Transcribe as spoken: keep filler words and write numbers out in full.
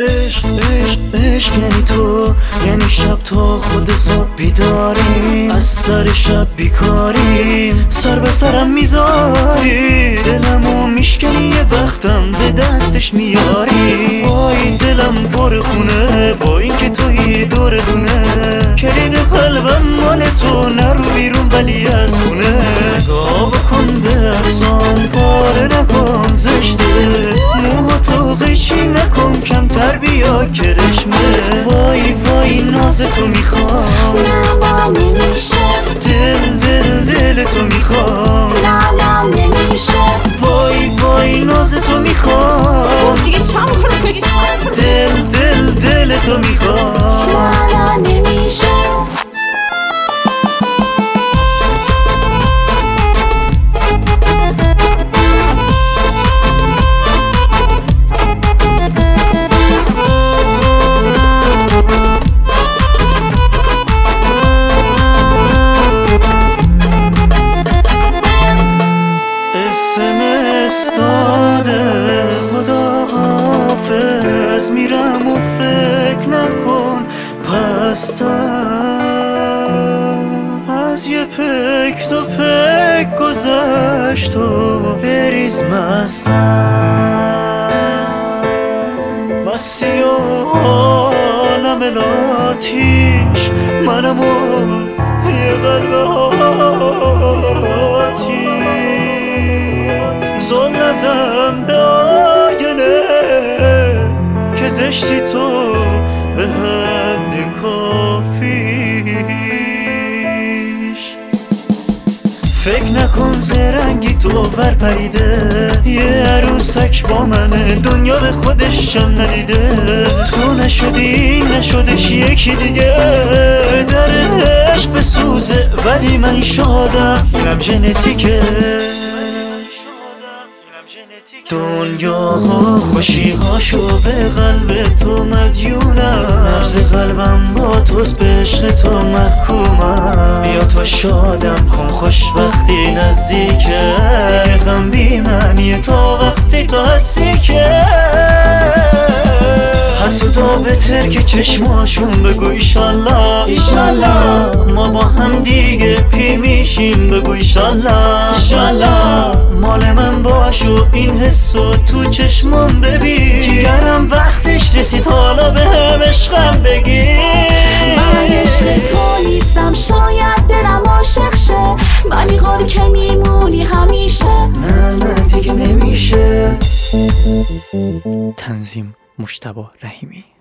عشق عشق عشق یعنی تو، یعنی شب تا خود صبح بیداریم، از سر شب بیکاریم، سر به سرم میذاری، دلمو میشکنی یه وقتم به دستش میاری. وای دلم پر خونه با این که توی دور دونه، کلید قلبم مال تو، نرو بیرون ولی از خونه. نگاه بکن به اقسام پاره نکن زشته، موها تو قیچی نکن کمتر بیا کرشمه. وای وای ناز تو میخوام، نه نمیشه، دل دل دل تو میخوام، نه نمیشه، وای وای ناز تو میخوام، خب دیگه چند بار بگی دل دل دل تو میخوام. نه نمیشه. خدا حافظ میرم و فکر نکن پستم، از یه پک دو پک گذشت و بریز مستم. مستی و عالم لاتیش منم و یه قلب آتیش، زل نزن به آینه که زشتی تو به حد کافیش. فکر نکن زرنگی تو ور پریده، یه عروسک با منه دنیا به خودشم ندیده. تو نشدی نشدش یکی دیگه، در عشق بسوزه ولی من شادم، اینم ژنتیکه. دنیاها خوشی هاشو به قلب تو مدیونم، نبض قلبم با توست به عشق تو محکومم. بیا تو شادم کن خوشبختی نزدیکه، دیگه غم بی معنیه تا وقتی تو هستی که. حسودا بهتر که چشماشون بگو ایشالله ایشالله، ما با هم دیگه پیر میشیم بگو ایشالله ایشالله. مال من باش و این حسو تو چشمام ببین، جیگرم وقتش رسید حالا به هم عشقم بگی. من عشق تو نیستم شاید دلم عاشق شه، ولی غار که میمونی همیشه. نه نه دیگه نمیشه. تنظیم مجتبی رحیمی.